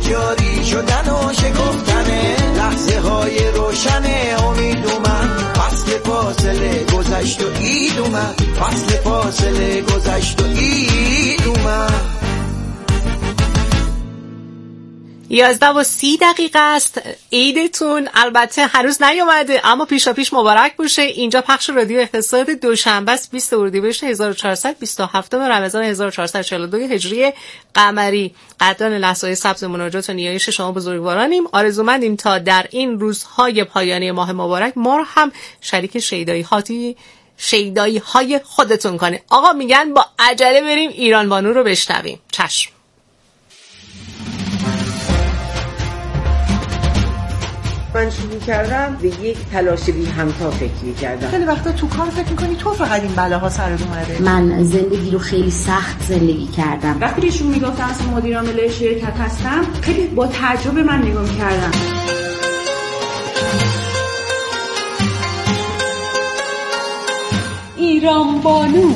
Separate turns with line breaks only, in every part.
جاری شدن و شکفتنه، لحظه های روشن امید اومد، فصل فاصله گذشت و عید اومد، فصل فاصله گذشت و عید اومد.
11:30 است. عیدتون البته هنوز نیومده اما پیشا پیش مبارک باشه. اینجا پخش رادیو اقتصاد دوشنبه است، 20 اردیبهشت 1400، 27 رمضان 1442 هجری قمری. قدردان لحظه‌های سبز مناجات و نیایش شما بزرگوارانیم. آرزومندیم تا در این روزهای پایانی ماه مبارک ما هم شریک شیدایی های خودتون کنید. آقا میگن با عجله بریم ایران بانو رو بشنویم. چشم.
من شروع کردم به یک تلاش بی همتا فکر کردم.
خیلی وقتا تو کار فکر می‌کنی تو فقط این بلاها سرت اومده.
من زندگی رو خیلی سخت زندگی کردم.
وقتی ایشون میگفت اصلا مدیر عامل شرکت هستم، خیلی با تعجب من نگاه می‌کردم.
ایران بانو.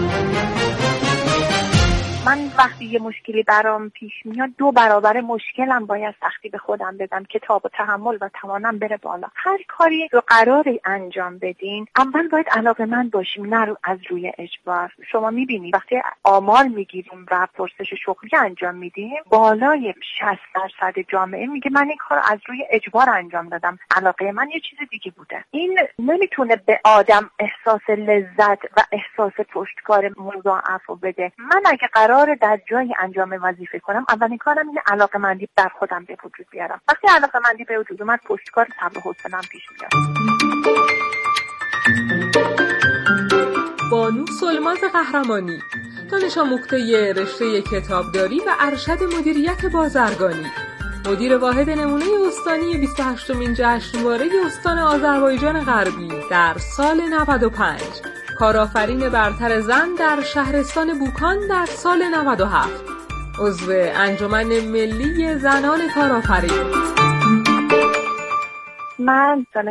من وقتی یه مشکلی برام پیش میاد 2 برابر مشکلم باید سختی به خودم بدم که تاب و تحمل و توانم بره بالا. هر کاری رو قراره انجام بدین اول باید علاقه‌مند باشیم، نه از روی اجبار. شما میبینید وقتی آمار میگیریم و پرسش شغلی انجام میدیم بالای 60% جامعه میگه من این کار از روی اجبار انجام دادم، علاقه من یه چیز دیگه بوده. این نمیتونه به آدم احساس لذت و احساس پشتکار مضاعف بده. من اگه قرار در جای انجام وظیفه کنم اولین کارم اینه علاقه‌مندی در خودم به وجود بیارم. وقتی علاقه‌مندی به وجود اومد پشتکار صبر و حوصله‌ام پیش میاد.
بانو سلماز قهرمانی، دانش آموخته رشته کتابداری و ارشد مدیریت بازرگانی، مدیر واحد نمونه استانی 28مین جشنواره استان آذربایجان غربی در سال 95، کارآفرین برتر زن در شهرستان بوکان در سال 97، عضو انجمن ملی زنان کارآفرین.
من سال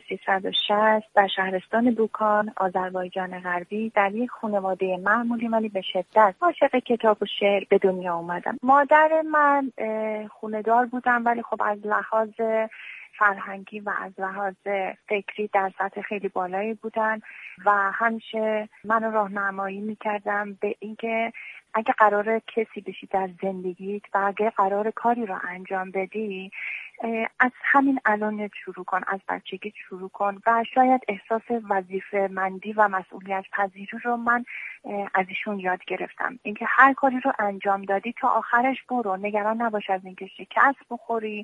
1360 در شهرستان بوکان آذربایجان غربی در یک خانواده معمولی ولی به شدت عاشق کتاب و شعر به دنیا اومدم. مادر من خونه‌دار بودم ولی خب از لحاظ فرهنگی و از لحاظ فکری در سطح خیلی بالایی بودن و همیشه منو راهنمایی میکردم به اینکه اگه قراره کسی بشی در زندگیت و اگه قراره کاری رو انجام بدی از همین الان شروع کن، از بچگی شروع کن. و شاید احساس وظیفه مندی و مسئولیت پذیری رو من از ایشون یاد گرفتم، اینکه هر کاری رو انجام دادی تا آخرش برو، نگران نباش از اینکه شکست بخوری،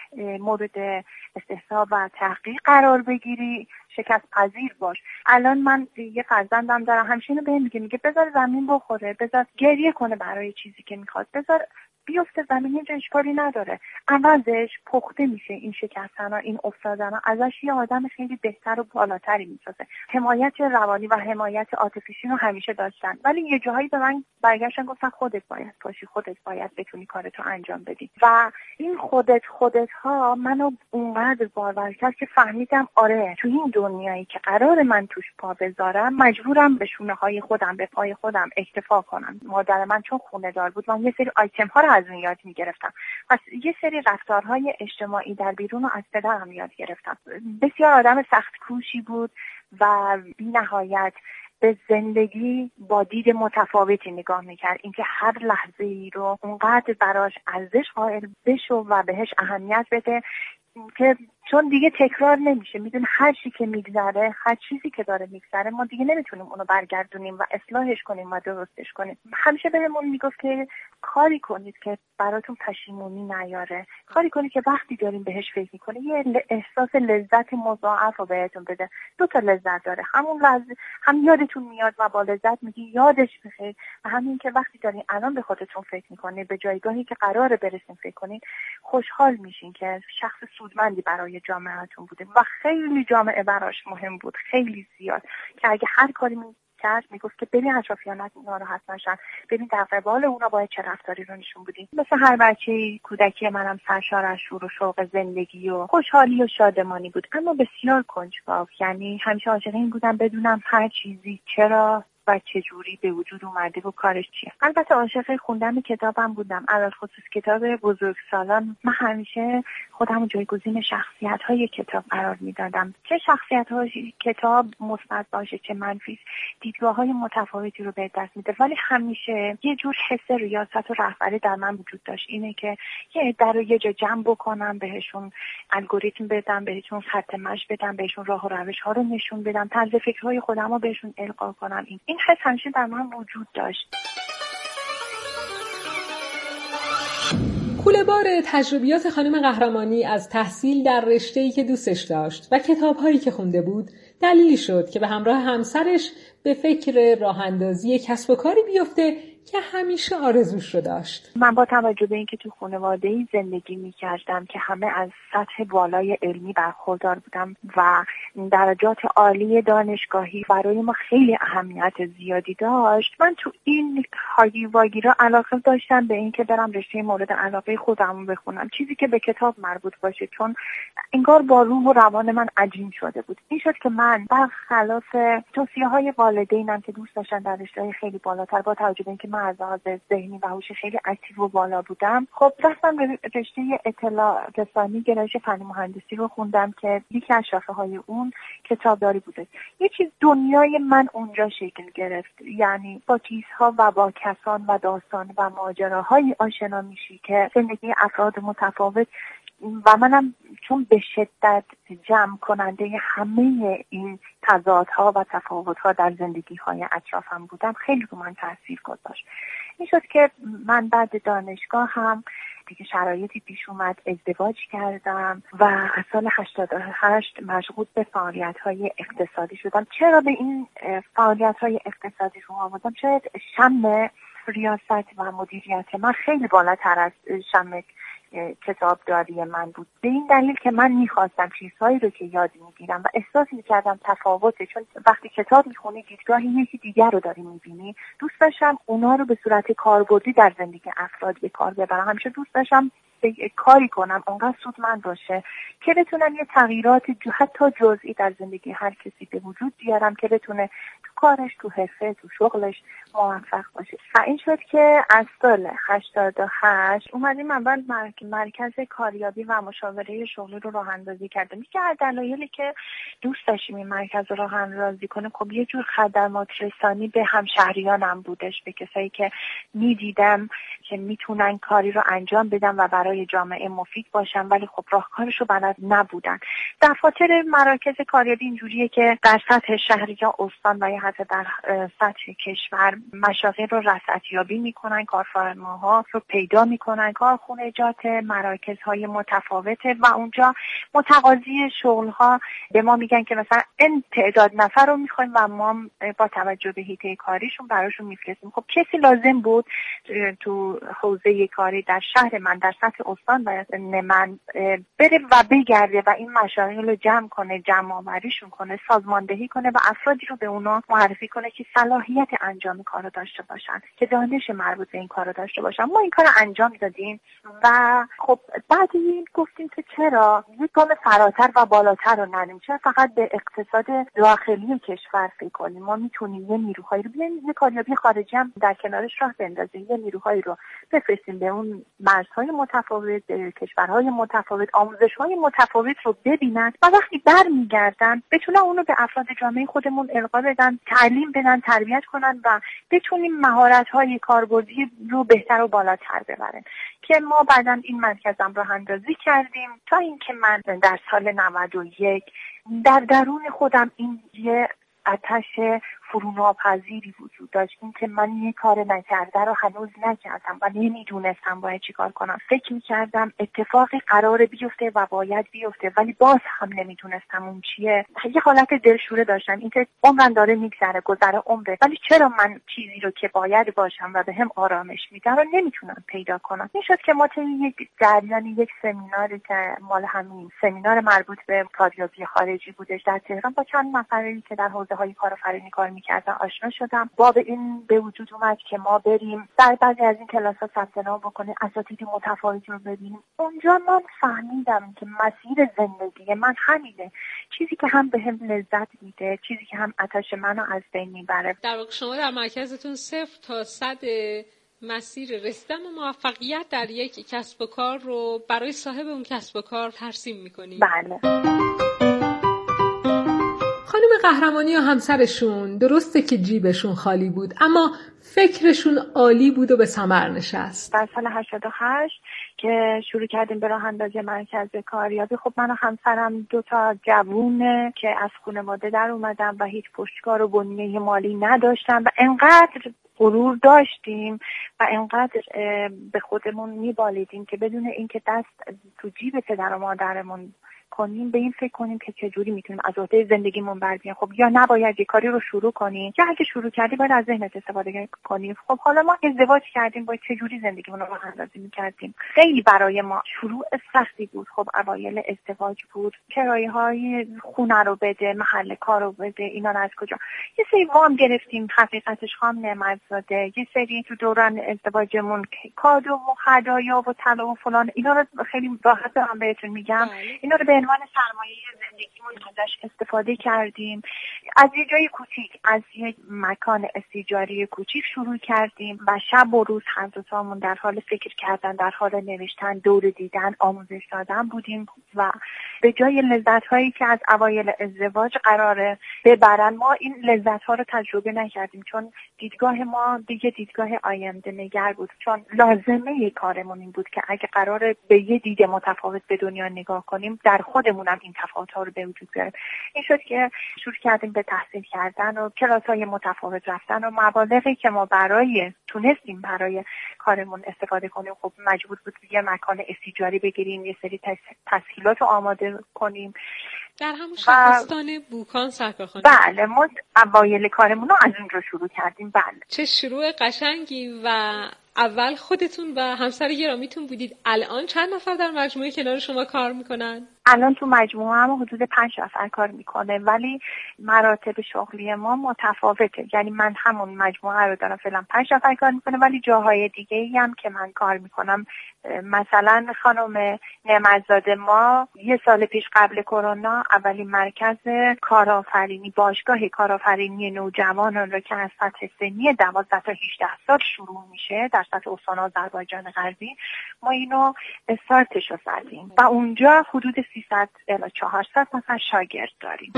مورد استحضاء و تحقیق قرار بگیری، شکست پذیر باش. الان من یه فرزندم دارم، همیشه اینو بهم میگه بذار زمین بخوره، بذار گریه کنه برای چیزی که میخواد، بذار بیفته زمین، اینجا اشکالی نداره. عوضش پخته میشه این شکستن ها، این افتادن ها، ازش یه آدم خیلی بهتر و بالاتری میسازه. حمایت روانی و حمایت عاطفی رو همیشه داشتن ولی یه جاهایی به من برگشتن گفتن خودت باید باشی، خودت باید بتونی کارتو انجام بدی. و این خودت ها منو اونقدر باور کرد که فهمیدم آره تو این دنیایی که قرار من توش پا بذارم مجبورم به شونه های خودم، به پای خودم اکتفا کنم. مادر من چون خونه دار بود من یه سری آیتم ها رو از اون یاد میگرفتم، پس یه سری رفتارهای اجتماعی در بیرون رو از پدرم یاد گرفتم. بسیار آدم سخت کوشی بود و بی نهایت به زندگی با دید متفاوتی نگاه میکرد، اینکه هر لحظه ای رو اونقدر براش ارزش قائل بشو و بهش اهمیت بده که چون دیگه تکرار نمیشه. میدون هر چی که میگذره، هر چیزی که داره میگذره ما دیگه نمیتونیم اونو برگردونیم و اصلاحش کنیم و درستش کنیم. همیشه بهمون میگفت که کاری کنید که براتون پشیمونی نیاره، کاری کنید که وقتی داریم بهش فکر میکنید یه احساس لذت مضاعف رو بهتون بده. 2 تا لذت داره، همون لحظه هم یادتون میاد و با لذت میگی یادش بخیر، و همین که وقتی دارین الان به خودتون فکر میکنید به جایگاهی که قراره برسین فکر کنید، خوشحال میشین که شخص سودمندی برای جامعهتون بوده و خیلی جامعه براش مهم بود، خیلی زیاد، که اگه هر کاری کرد میگفت که ببین اطرافیانت ناراحت نشن، ببین در قبال اونا باید چه رفتاری رو نشون بدیم. مثل هر بچه کودکی منم سرشار از شور و شوق زندگی و خوشحالی و شادمانی بود، اما بسیار کنجکاو. یعنی همیشه عاشق این بودم بدونم هر چیزی چرا و چجوری به وجود اومده و کارش چیه. البته عاشق خوندن کتابم بودم، علل خصوص کتاب بزرگسالان. من همیشه خودم جایگزین شخصیت‌های کتاب قرار میدادم، چه شخصیت‌های کتاب مثبت باشه چه منفی، دیدگاه‌های متفاوتی رو به دست میده، ولی همیشه یه جور حس ریاست و رهبری در من وجود داشت، اینه که یه عده رو یه جا جمع بکنم، بهشون الگوریتم بدم، بهشون خط مشی بدم، بهشون راه و روش‌ها رو نشون بدم، طرز فکرهای خودم رو بهشون القا کنم. این حس همیشه در من وجود داشت.
کوله‌بار تجربیات خانم قهرمانی از تحصیل در رشته‌ای که دوستش داشت و کتاب‌هایی که خونده بود دلیلی شد که به همراه همسرش به فکر راه‌اندازی کسب و کاری بیفته که همیشه آرزوش رو داشت.
من با توجه به اینکه تو خانواده‌ای زندگی می‌کردم که همه از سطح بالای علمی برخوردار بودم و درجات عالی دانشگاهی برای ما خیلی اهمیت زیادی داشت، من تو این هاگی واگی را علاقه داشتم به اینکه برم رشته مورد علاقه خودم بخونم، چیزی که به کتاب مربوط باشه، چون انگار با روح و روان من عجین شده بود. این شد که من برخلاف توصیه‌های والدینم که دوست داشتن در رشته خیلی بالاتر، با توجه به اینکه من از لحاظ ذهنی و هوشی خیلی اکتیو و بالا بودم، خب رفتم به رشته اطلاع رسانی گرایش فنی مهندسی رو خوندم که یکی از شاخه‌های اون کتابداری بوده. یه چیز دنیای من اونجا شکل گرفت، یعنی با چیزها و با کسان و داستان و ماجراهای آشنا میشی که زندگی افراد متفاوت و منم چون به شدت جمع کننده همه این تضادها و تفاوت‌ها در زندگی‌های اطرافم بودم، خیلی رو من تاثیر گذاشت. این شد که من بعد دانشگاه هم دیگه شرایطی پیش اومد، ازدواج کردم و از سال 88 مشغول به فعالیت‌های اقتصادی شدم. چرا به این فعالیت‌های اقتصادی رو آمدم؟ شاید شم ریاست و مدیریت من خیلی بالاتر از شم کتابداری من بود، به این دلیل که من میخواستم چیزهایی رو که یاد میگیرم و احساس میکردم تفاوته، چون وقتی کتاب میخونی دیدگاه یکی دیگر رو داری میبینی، دوست داشتم اونا رو به صورت کاربردی در زندگی افراد به کار ببرم. همیشه دوست داشتم کاری کنم اونقدر سودمند باشه که بتونم یه تغییرات حتی جزئی در زندگی هر کسی به وجود بیارم که بتونه تو کارش، تو حرفه، تو شغلش موفق باشه. و این شد که از سال 88 اومدیم اول مرکز کاریابی و مشاوره شغلی رو راه اندازی کردیم. یکی از دلایلی که دوست داشتیم این مرکز رو راه اندازی کنیم، خب یه جور خدمات رسانی به همشهریانم بودش، به کسایی که میدیدم که میتونن کاری رو انجام بدن و برای جامعه مفید باشن، ولی خب راهکارش رو بلد نبودن. دفاتر مراکز کاریابی اینجوریه که در سطح شهر یا استان و یا حتی در سطح کشور مشاغل رو رصدیابی میکنن، کارفرماها رو پیدا میکنن، کارخونجات مراکزهای متفاوته و اونجا متقاضی شغلها به ما میگن که مثلا این تعداد نفر رو میخوایم و ما با توجه به حیطه کاریشون براشون میفرستیم. خب کسی لازم بود تو حوزه کاری در شهر من، در سطح استان و من بره و بگرده و این مشاغل رو جمع کنه، جمع آوریشون کنه، سازماندهی کنه و افرادی رو به اونا معرفی کنه که صلاحیت انجام کار رو داشته باشن، که دانش مربوط به این کار رو داشته باشن. ما این کار رو انجام دادیم و خب بعد این گفتیم که چرا یک گام فراتر و بالاتر رو نریم، چرا فقط به اقتصاد داخلی کشور فکر کنیم. ما میتونیم یه نیروهایی رو بیاریم، یه کاریابی خارجی هم در کنارش راه بندازیم، یه نیروهایی رو بفرستیم به اون مرزهای متفاوت، کشورهای متفاوت، آموزش‌های متفاوت رو ببینن و وقتی برمیگردن بتونن اونو به افراد جامعه خودمون القا بدن، تعلیم بدن، تربیت کنن و بتونیم مهارت‌های کاربردی رو بهتر و بالاتر ببرن. که ما بعداً این مرکزم رو اندازی کردیم تا اینکه من در سال 91 در درون خودم این یه آتش فروناپذیری وجود داشت، این که من یه کار نکرده رو هنوز نکردم و نمیدونستم باید چی کار کنم. فکر میکردم اتفاقی قراره بیفته و باید بیفته، ولی باز هم نمیدونستم اون چیه. یه حالت دلشوره داشتم، این که عمرم داره میگذره، گذره عمره، ولی چرا من چیزی رو که باید باشم و به هم آرامش میده رو نمیتونم پیدا کنم. این شد که ما طی یک جریان، یک سمیناری که مال همین سمینار مربوط به کاریابی خارجی بودش در تهران، با چند نفری که در حوزه های کارآفرینی کار میکردن آشنا شدم. باب این به وجود اومد که ما بریم در بعضی از این کلاس‌ها ثبت نام بکنیم، اساتید متفاوتی رو ببینیم. اونجا من فهمیدم که مسیر زندگی من همینه، چیزی که هم بهم لذت میده، چیزی که هم آتش منو از بین میبره.
در واقع شما در مرکزتون 0 تا 100 مسیر رسیدن به موفقیت در یک کسب و کار رو برای صاحب اون کسب و کار ترسیم میکنید.
بله.
خانم قهرمانی و همسرشون درسته که جیبشون خالی بود، اما فکرشون عالی بود و به ثمر نشست.
در سال 88 که شروع کردیم به راه اندازی مرکز کاریابی، خب من و همسرم 2 جوونه که از خانواده در اومدم و هیچ پشتکار و بنیه مالی نداشتم و انقدر غرور داشتیم و انقدر به خودمون میبالیدیم که بدون اینکه دست تو جیب پدر و مادرمون کنیم به این فکر کنیم که چجوری میتونیم از عهده زندگیمون بر بیایم. خب یا نباید یه کاری رو شروع کنیم یا اگه شروع کردی باید از ذهنت استفاده کنیم. خب حالا ما ازدواج کردیم، باید چجوری زندگیمون رو راه اندازی میکردیم. خیلی برای ما شروع سختی بود. خب اوایل ازدواج بود، کرایه‌های خونه رو بده، محل کار رو بده، اینا رو از کجا؟ یه سری وام گرفتیم، حقیقتش خام نعمت‌زاده. یه سری تو دوران ازدواجمون کادو و هدایا و طلا و فلان، اینا رو خیلی راحت دارم بهتون میگم، اینا رو به عنوان سرمایه زندگیمون ازش استفاده کردیم. از یه جای کوچیک، از یه مکان استیجاری کوچیک شروع کردیم و شب و روز هر دو تامون در حال فکر کردن، در حال نوشتن، دور دیدن، آموزش دادن بودیم و به جای لذت‌هایی که از اوایل ازدواج قراره ببرن ما این لذت‌ها رو تجربه نکردیم، چون دیدگاه ما دیگه دیدگاه آینده نگر بود، چون لازمه کارمون این بود که اگه قراره به یه دید متفاوت به دنیا نگاه کنیم در خودمونم این تفاوت‌ها رو به وجود بیاریم. این شد که شروع کردیم به تحصیل کردن و کلاس‌های متفاوت رفتن و مبالغی که ما تونستیم برای کارمون استفاده کنیم خب مجبور بود یه مکان استیجاری بگیریم، یه سری تسهیلات رو آماده کنیم.
در همون شهرستان بوکان سرکارخانه.
بله، ما اوایل کارمون رو از اونجا شروع کردیم. بله.
چه شروع قشنگی. و اول خودتون و همسر گرامیتون بودید. الان چند نفر در مجموعه کنار شما کار میکنن؟
الان تو مجموعه هم حدود 5 نفر کار میکنه، ولی مراتب شغلی ما متفاوته. یعنی من همون مجموعه رو دارم فعلا 5 نفر کار میکنه، ولی جاهای دیگه‌ای هم که من کار میکنم، مثلا خانم نعمت‌زاده ما 1 سال پیش قبل کرونا اولین مرکز کارآفرینی، باشگاه کارآفرینی نوجوانان رو که از سطح سنی 12 تا 18 سال شروع میشه در سطح استان آذربایجان غربی، ما اینو استارتش رو زدیم و اونجا حدود 300 الی 400 مثلا شاگرد داریم.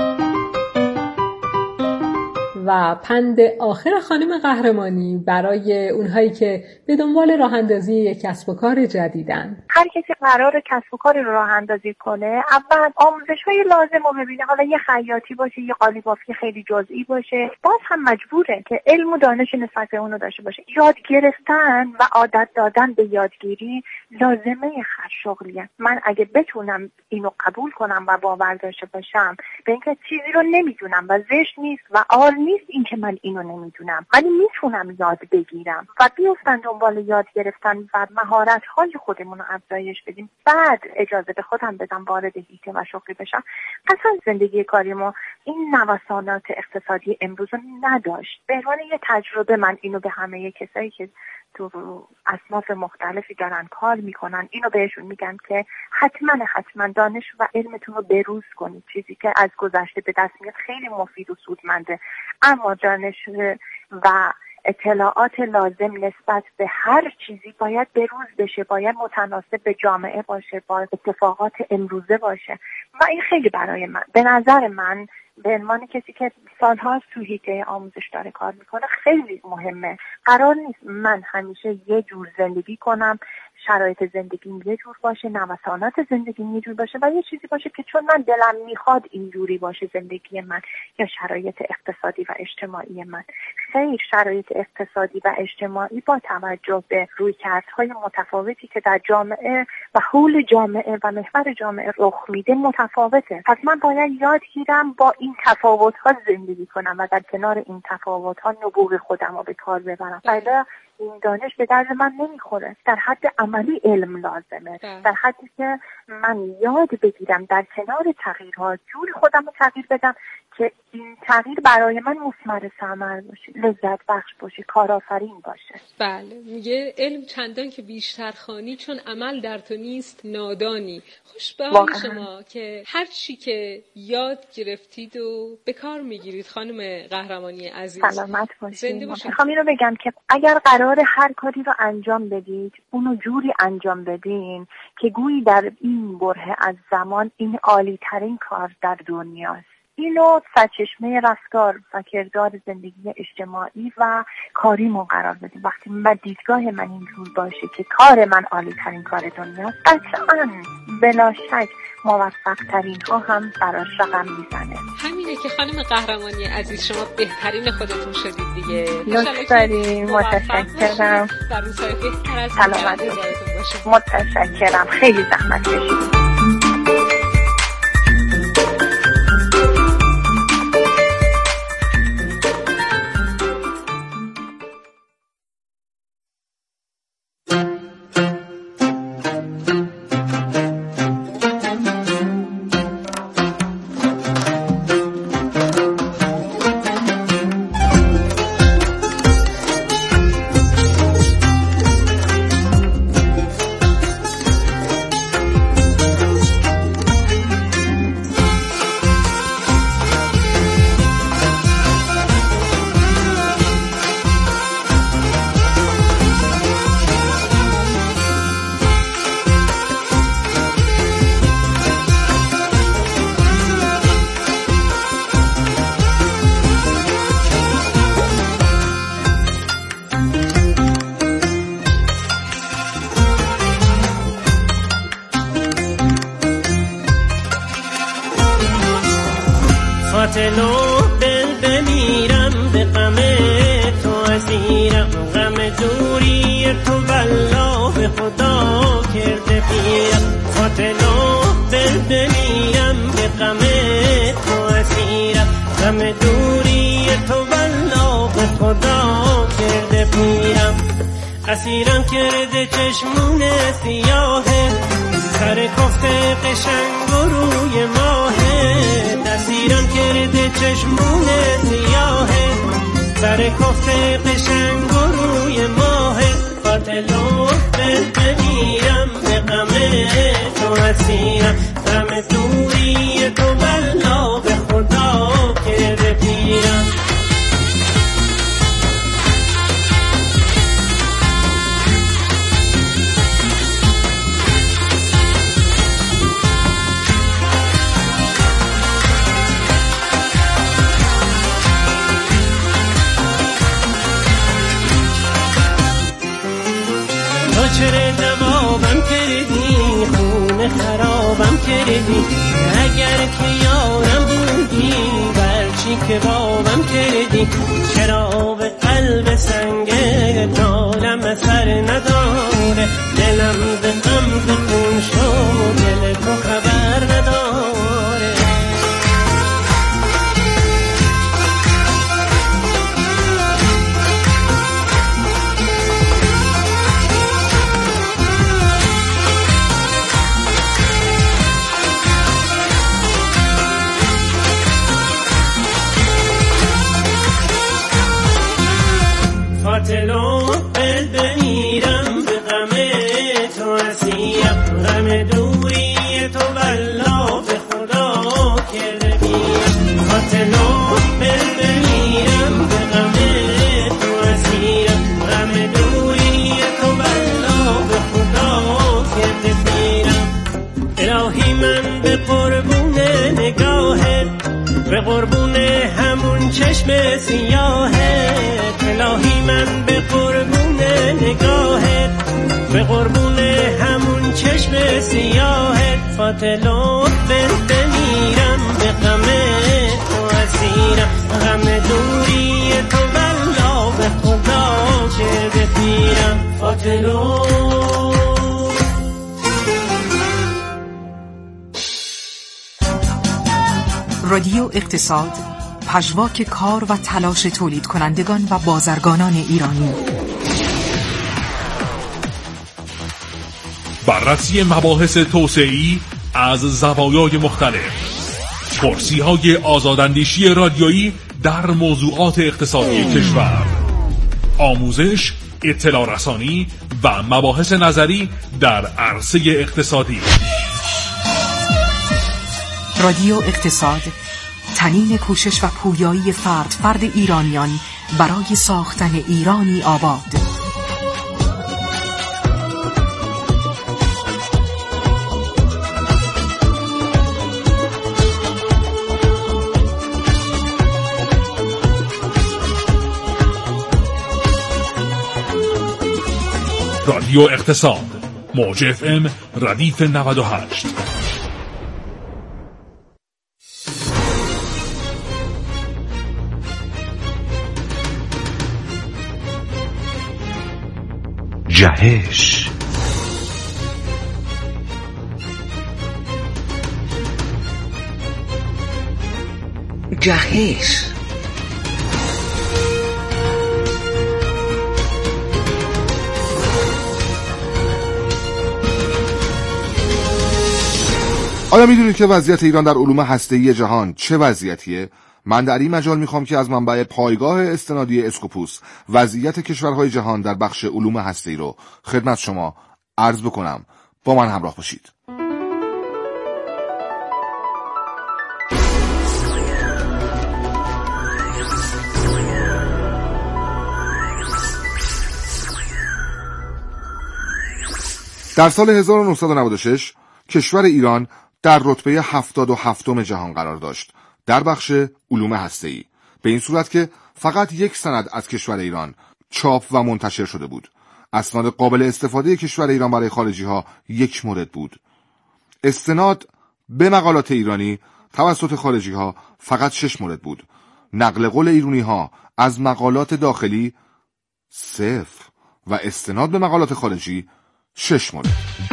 و پند آخر خانم قهرمانی برای اونهایی که به دنبال راه اندازی یک کسب و کار جدیدن.
هر کسی قراره کسب و کاری رو راه اندازی کنه، اول آموزش‌های لازم رو ببینه. حالا یه خیاطی باشه، یه قالیبافی خیلی جزئی باشه، باز هم مجبوره که علم و دانش نسبت به اون رو داشته باشه. یاد گرفتن و عادت دادن به یادگیری لازمه هر شغلیه. من اگه بتونم اینو قبول کنم و باور داشته باشم به اینکه چیزی رو نمیدونم و زشت نیست و عال نیست اینکه من اینو نمیدونم، ولی میتونم یاد بگیرم و بیفتن دنبال یاد گرفتن و مهارت‌های خودمون رو افزایش بدیم، بعد اجازه به خودم بدم وارد هیته و شغلی بشم. اصلا زندگی کاری ما این نوسانات اقتصادی امروز رو نداشت. به عنوان یه تجربه من اینو به همه کسایی که تو اصناف مختلفی دارن کار میکنن اینو بهشون میگم که حتما دانش و علمتون رو بروز کنید. چیزی که از گذشته به دست میاد خیلی مفید و سودمنده، اما دانش و اطلاعات لازم نسبت به هر چیزی باید بروز بشه، باید متناسب به جامعه باشه، با اتفاقات امروزه باشه و این خیلی برای من، به نظر من به عنوان کسی که سالهاست تو حیطه آموزش داره کار میکنه خیلی مهمه. قرار نیست من همیشه یه جور زندگی کنم، شرایط زندگیم یه جور باشه، نوسانات زندگیم یه جور باشه و یه چیزی باشه که چون من دلم میخواد اینجوری باشه زندگی من یا شرایط اقتصادی و اجتماعی من. خیلی شرایط اقتصادی و اجتماعی با توجه به رویکردهای متفاوتی که در جامعه و حول جامعه و محور جامعه رخ میده متفاوته. پس من باید یاد گیرم با این تفاوت‌ها زندگی کنم و در کنار این تفاوت‌ها نبوغ خودم رو به کار ببرم. ولی این دانش به درد من نمیخوره. در حد عملی علم لازمه، در حدی که من یاد بگیرم در کنار تغییرها جوری خودم رو تغییر بدم که این تغییر برای من مثمر ثمر باشه، لذت بخش باشه، کارآفرین باشه.
بله، میگه علم چندان که بیشتر خوانی چون عمل در تو نیست نادانی. خوش به حال شما که هر چی که یاد گرفتید و به کار میگیرید خانم قهرمانی عزیز.
سلامت باشید. میخوام اینو بگم که اگر قرار هر کاری رو انجام بدید اونو جوری انجام بدین که گویی در این بره از زمان این عالی ترین کار در دنیاست. اینو سرچشمه رفتار و کردار زندگی اجتماعی و کاریمون قرار بدیم. وقتی من دیدگاه من اینجور باشه که کار من عالی ترین کار دنیاست، قطعاً بلا شک موفق ترین ها هم براش رقم میزنه.
همینه که خانم قهرمانی عزیز شما بهترین خودتون شدید دیگه.
لطف داریم. متشکرم.
در روزهای بهتر از
سلامت باشید. متشکرم. خیلی زحمت کشیدید.
قاتلو دل بمیرم به غم تو اسیرم، غم دوری تو والله به خدا کرده پیرم. قاتلو دل بمیرم به غم تو اسیرم، غم دوری تو والله به خدا کرده پیرم. اسیرم کرده چشمون سیاهه، سر کفته قشنگ و روی ماهه. اسیرم کرده چشمون سیاهه، سر کفته قشنگ و روی ماهه. قاتلو دل بمیرم به غم تو اسیرم، غم دوری تو والله به خدا کرده پیرم. چرا جوابم کردی، خون خرابم کردی. اگر که یارم بودی برچی که بابم کردی. چرا به قلب سنگ نالم سر نداره، دلم به غم خون شد، دل تو خبر نداره. قاتلو دل بمیرم به غم تو اسیرم، غم دوری تو والله به خدا کرده پیرم. قاتلو دل بمیرم به غم تو اسیرم، غم دوری تو والله به خدا کرده پیرم. الهی من به قربون نگاهت، به قربون همون چشم سیاهت. الهی من به قربون نگاهت، به قربون همون چشم سیاهت. قاتلو دل بمیرم به غم تو اسیرم، غم دوری تو والله به خدا کرده پیرم. قاتلو
رادیو اقتصاد، پژواک کار و تلاش تولید کنندگان و بازرگانان ایرانی.
بررسی مباحث توسعه‌ای از زوایای مختلف، پرسی‌های آزاداندیشی رادیویی در موضوعات اقتصادی کشور، آموزش، اطلاع رسانی و مباحث نظری در عرصه اقتصادی.
رادیو اقتصاد، تنین کوشش و پویایی فرد ایرانیان برای ساختن ایرانی آباد.
رادیو اقتصاد، موج FM ردیف 98.
جهش
جهش
آیا میدونید که وضعیت ایران در علوم هسته‌ای جهان چه وضعیتیه؟ من در این مجال میخوام که از منبع پایگاه استنادی اسکوپوس وضعیت کشورهای جهان در بخش علوم هسته‌ای رو خدمت شما عرض بکنم. با من همراه باشید. در سال 1996 کشور ایران در رتبه 77 جهان قرار داشت در بخش علوم هسته‌ای، به این صورت که فقط یک سند از کشور ایران چاپ و منتشر شده بود. اسناد قابل استفاده کشور ایران برای خارجی ها یک مورد بود. استناد به مقالات ایرانی توسط خارجی ها فقط 6 مورد بود. نقل قول ایرانی ها از مقالات داخلی 0 و استناد به مقالات خارجی 6 مورد.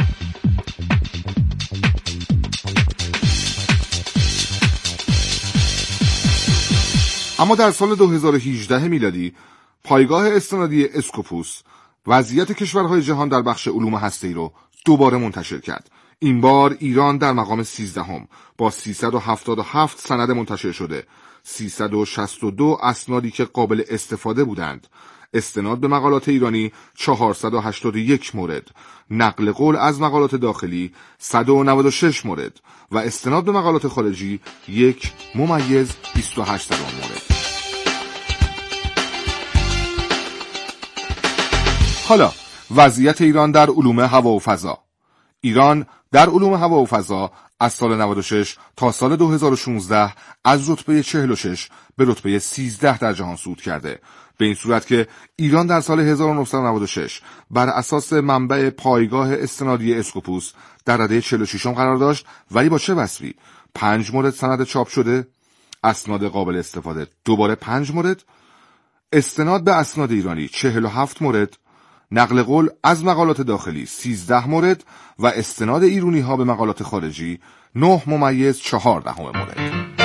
اما در سال 2018 میلادی پایگاه استنادی اسکوپوس وضعیت کشورهای جهان در بخش علوم هسته‌ای رو دوباره منتشر کرد. این بار ایران در مقام 13 با 377 سند منتشر شده، 362 اسنادی که قابل استفاده بودند، استناد به مقالات ایرانی 481 مورد، نقل قول از مقالات داخلی 196 مورد و استناد به مقالات خارجی 1.28 مورد. حالا وضعیت ایران در علوم هوا و فضا. ایران در علوم هوا و فضا از سال 96 تا سال 2016 از رتبه 46 به رتبه 13 در جهان صعود کرده، به این صورت که ایران در سال 1996 بر اساس منبع پایگاه استنادی اسکوپوس در رده 46 قرار داشت، ولی با چه وصفی؟ 5 مورد سند چاپ شده، اسناد قابل استفاده دوباره 5 مورد، استناد به اسناد ایرانی 47 مورد، نقل قول از مقالات داخلی 13 مورد و استناد ایرانی ها به مقالات خارجی 9.14 مورد.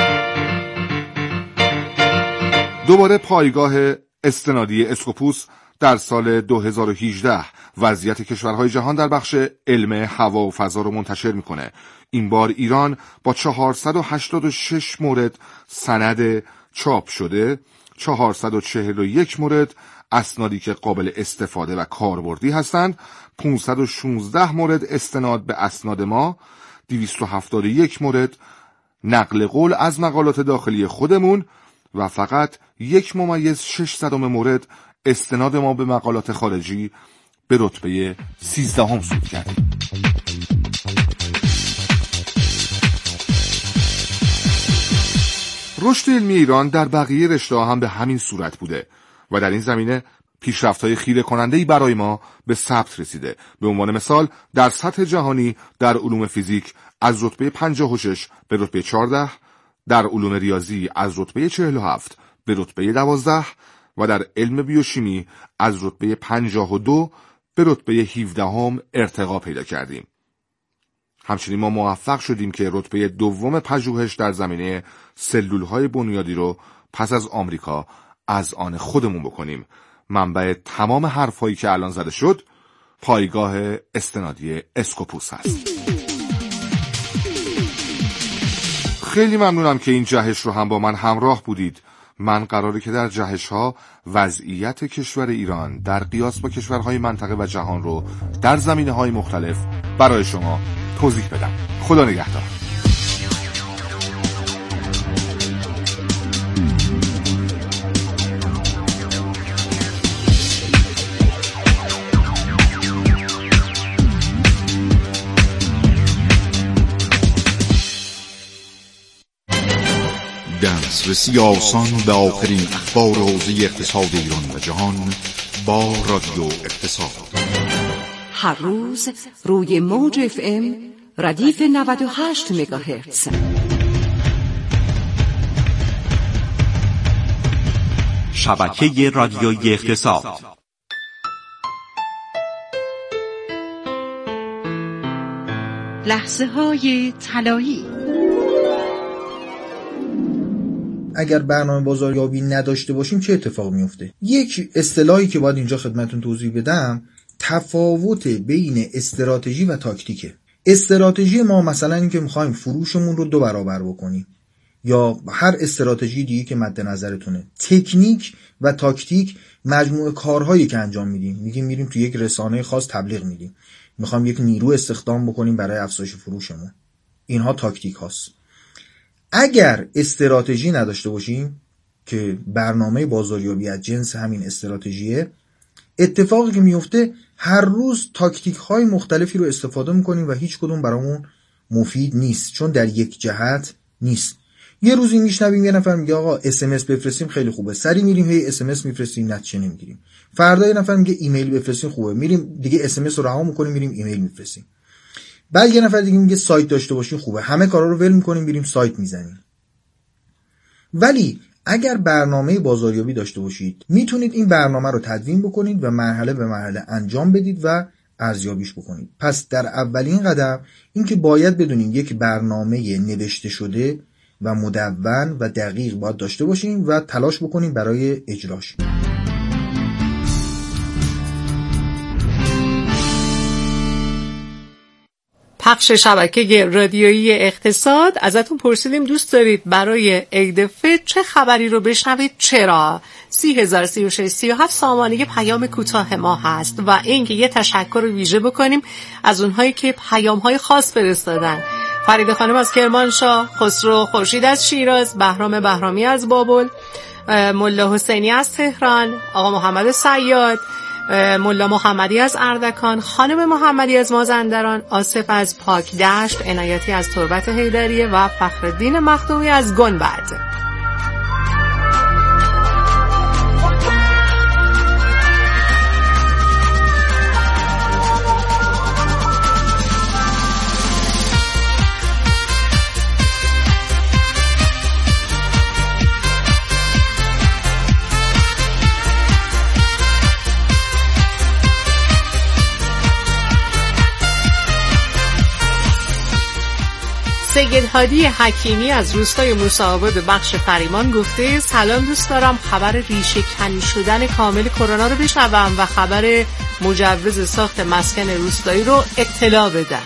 دوباره پایگاه استنادی اسکوپوس در سال 2018 وضعیت کشورهای جهان در بخش علم هوا و فضا رو منتشر میکنه. این بار ایران با 486 مورد سند چاپ شده، 441 مورد اسنادی که قابل استفاده و کاربردی هستند، 516 مورد استناد به اسناد ما، 271 مورد نقل قول از مقالات داخلی خودمون و فقط 1.6 مورد استناد ما به مقالات خارجی به رتبه 13 صعود کردیم. رشد علمی ایران در بقیه رشته‌ها هم به همین صورت بوده و در این زمینه پیشرفت‌های خیره کننده‌ای برای ما به ثبت رسیده. به عنوان مثال در سطح جهانی در علوم فیزیک از رتبه 56 به رتبه 14، در علوم ریاضی از رتبه 47 به رتبه 12 و در علم بیوشیمی از رتبه 52 به رتبه 17 ارتقا پیدا کردیم. همچنین ما موفق شدیم که رتبه دوم پژوهش در زمینه سلول‌های بنیادی رو پس از آمریکا از آن خودمون بکنیم. منبع تمام حرفایی که الان زده شد پایگاه استنادی اسکوپوس هست. خیلی ممنونم که این جهش رو هم با من همراه بودید. من قراره که در جهش ها وضعیت کشور ایران در قیاس با کشورهای منطقه و جهان رو در زمینه‌های مختلف برای شما توضیح بدم. خدا نگهدار.
دسترسی آسان به آخرین اخبار حوزه اقتصاد ایران و جهان با رادیو اقتصاد.
هر روز روی موج FM ردیف 98 مگاهرتز.
شبکه رادیویی اقتصاد.
لحظه‌های طلایی.
اگر برنامه بازاریابی نداشته باشیم چه اتفاق میفته؟ یک اصطلاحی که باید اینجا خدمتتون توضیح بدم، تفاوت بین استراتژی و تاکتیکه. استراتژی ما مثلا این که میخوایم فروشمون رو 2 برابر بکنیم یا هر استراتژی دیگه که مد نظرتونه. تکنیک و تاکتیک مجموعه کارهایی که انجام میدیم. میریم تو یک رسانه خاص تبلیغ میدیم، میخوایم یک نیرو استخدام بکنیم برای افزایش فروشمون. اینها تاکتیک هاست. اگر استراتژی نداشته باشیم که برنامه بازاریابی از جنس همین استراتژیه، اتفاقی که میفته هر روز تاکتیک های مختلفی رو استفاده میکنیم و هیچ کدوم برامون مفید نیست، چون در یک جهت نیست. یه روزی میشنویم یه نفر میگه آقا SMS بفرستیم خیلی خوبه، سری میریم هی SMS میفرستیم نتیجه نمیگیریم. فردا یه نفر میگه ایمیل بفرستیم خوبه، میریم دیگه SMS رو رها میکنیم میریم ایمیل میفرستیم. بعد یه نفر دیگه میگه سایت داشته باشین خوبه، همه کارا رو ول میکنیم میریم سایت میزنیم. ولی اگر برنامه بازاریابی داشته باشید میتونید این برنامه رو تدوین بکنید و مرحله به مرحله انجام بدید و ارزیابیش بکنید. پس در اولین قدم این که باید بدونیم یک برنامه نوشته شده و مدون و دقیق باید داشته باشیم و تلاش بکنیم برای اجراش.
پخش شبکه رادیویی اقتصاد. ازتون پرسیدیم دوست دارید برای عید فطر چه خبری رو بشنوید؟ چرا؟ 303637 سامانه پیام کوتاه ما هست و اینکه یه تشکر ویژه بکنیم از اونهایی که پیام‌های خاص فرستادن. فرید خانم از کرمانشاه، خسرو خورشید از شیراز، بهرام بهرامی از بابل، ملا حسینی از تهران، آقا محمد صیاد، ملا محمدی از اردکان، خانم محمدی از مازندران، آصف از پاکدشت، عنایتی از تربت حیدریه و فخرالدین مخدومی از گنبد. سید هادی حکیمی از روستای موسی‌آباد بخش فریمان گفته سلام دوست دارم خبر ریشه کنی شدن کامل کرونا رو بشنوم و خبر مجوز ساخت مسکن روستایی رو اطلاع بدم.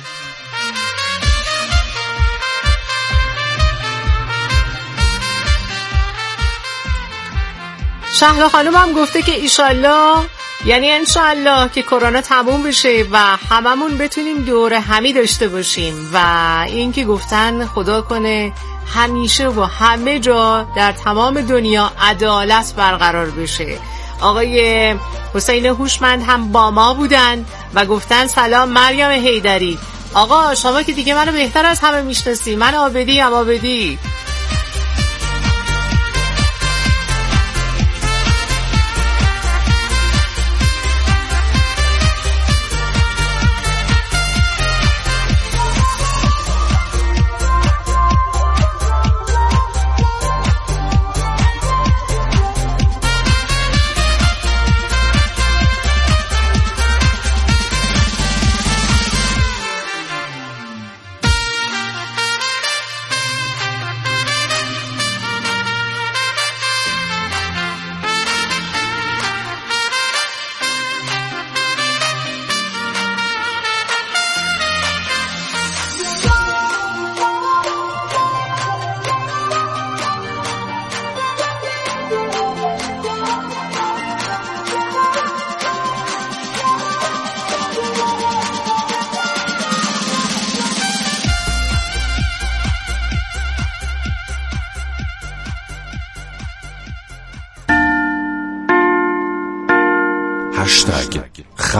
شهلا خانم هم گفته که ایشالله، یعنی انشالله که کرونا تموم بشه و هممون بتونیم دور همی داشته باشیم و این که گفتن خدا کنه همیشه و همه جا در تمام دنیا عدالت برقرار بشه. آقای حسین هوشمند هم با ما بودن و گفتن سلام مریم حیدری. آقا شما که دیگه منو بهتر از همه میشناسی، من آبدی.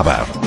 خبر.